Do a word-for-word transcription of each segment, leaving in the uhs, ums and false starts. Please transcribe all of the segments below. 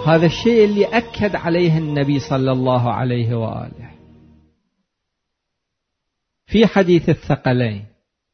هذا الشيء اللي أكد عليه النبي صلى الله عليه وآله في حديث الثقلين،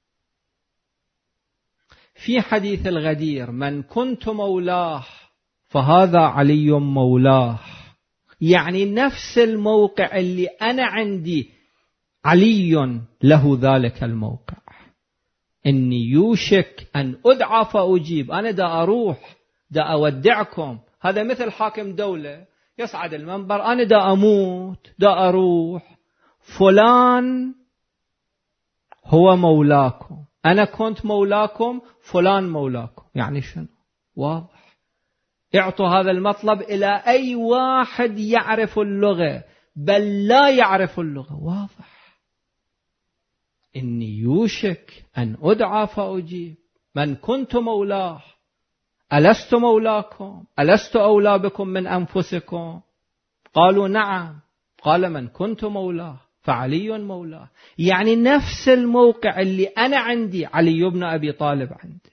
في حديث الغدير: من كنت مولاه فهذا علي مولاه. يعني نفس الموقع اللي أنا عندي علي له ذلك الموقع. إني يوشك أن أدعى فأجيب. أنا دا أروح دا أودعكم. هذا مثل حاكم دولة يصعد المنبر: أنا دا أموت دا أروح، فلان هو مولاكم، أنا كنت مولاكم، فلان مولاكم. يعني شنو؟ واضح. اعطوا هذا المطلب إلى أي واحد يعرف اللغة بل لا يعرف اللغة. واضح. إني يوشك أن أدعى فأجيب. من كنت مولاه ألست مولاكم؟ ألست أولى بكم من أنفسكم؟ قالوا نعم. قال: من كنت مولاه فعلي مولاه. يعني نفس الموقع اللي أنا عندي علي بن أبي طالب عنده.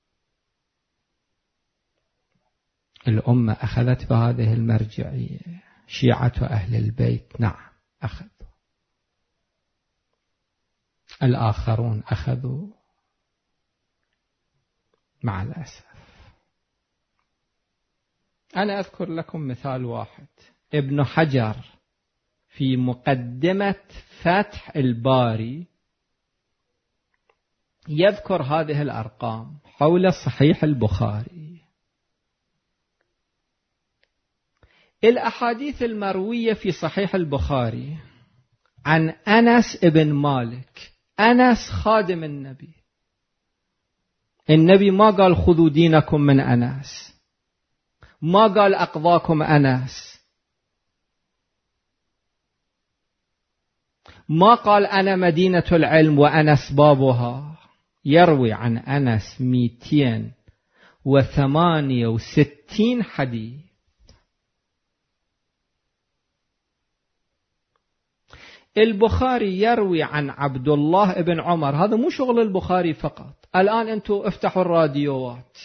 الأمة أخذت بهذه المرجعية. شيعة أهل البيت نعم أخذوا، الآخرون أخذوا مع الأسف. أنا أذكر لكم مثال واحد. ابن حجر في مقدمة فتح الباري يذكر هذه الأرقام حول صحيح البخاري. الأحاديث المروية في صحيح البخاري عن أنس ابن مالك. أنس خادم النبي. النبي ما قال خذوا دينكم من أنس، ما قال أقضاكم أنس، ما قال أنا مدينة العلم وأنس بابها. يروي عن أنس مئتين وثمانية وستين حديث. البخاري يروي عن عبد الله ابن عمر. هذا مو شغل البخاري فقط. الآن أنتوا افتحوا الراديوات،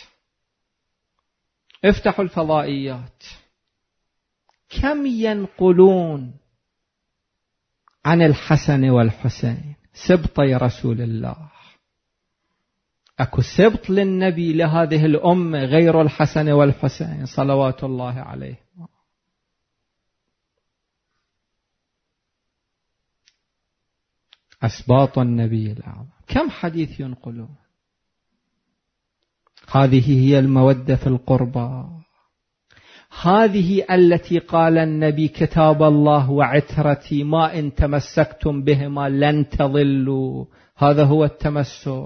افتحوا الفضائيات، كم ينقلون عن الحسن والحسين سبطي رسول الله. أكو سبط للنبي لهذه الأمة غير الحسن والحسين صلوات الله عليه. أسباط النبي الأعظم كم حديث ينقلون. هذه هي المودة في القربى. هذه التي قال النبي: كتاب الله وعترتي ما إن تمسكتم بهما لن تضلوا. هذا هو التمسك.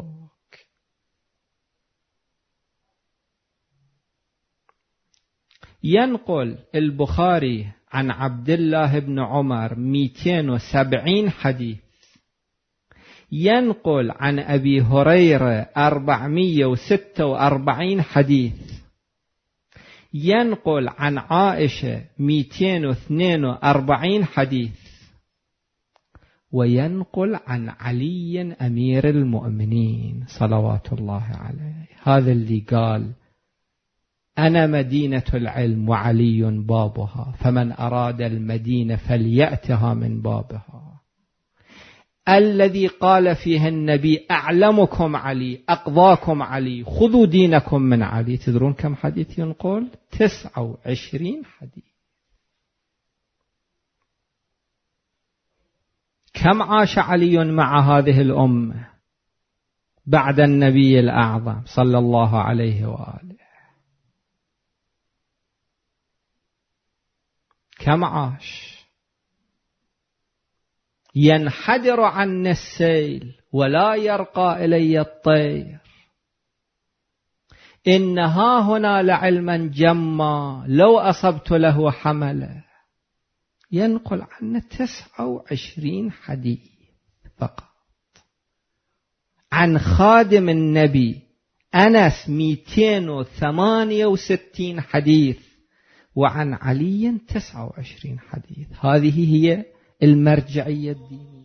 ينقل البخاري عن عبد الله بن عمر مئتين وسبعين حديث. ينقل عن أبي هريرة أربعمئة وستة وأربعين حديث. ينقل عن عائشة مئتين واثنين وأربعين حديث. وينقل عن علي أمير المؤمنين صلوات الله عليه. هذا اللي قال: أنا مدينة العلم وعلي بابها، فمن أراد المدينة فليأتها من بابها. الذي قال فيه النبي: أعلمكم علي، أقضاكم علي، خذوا دينكم من علي. تدرون كم حديث ينقل؟ تسعة وعشرين حديث. كم عاش علي مع هذه الأمة بعد النبي الأعظم صلى الله عليه وآله؟ كم عاش؟ ينحدر عني السيل ولا يرقى إلي الطير، إن ها هنا لعلما جما لو أصبت له حملا. ينقل عنه تسعة وعشرين حديث فقط. عن خادم النبي أنس مئتين وثمانية وستين حديث، وعن علي تسعة وعشرين حديث. هذه هي المرجعية الدينية.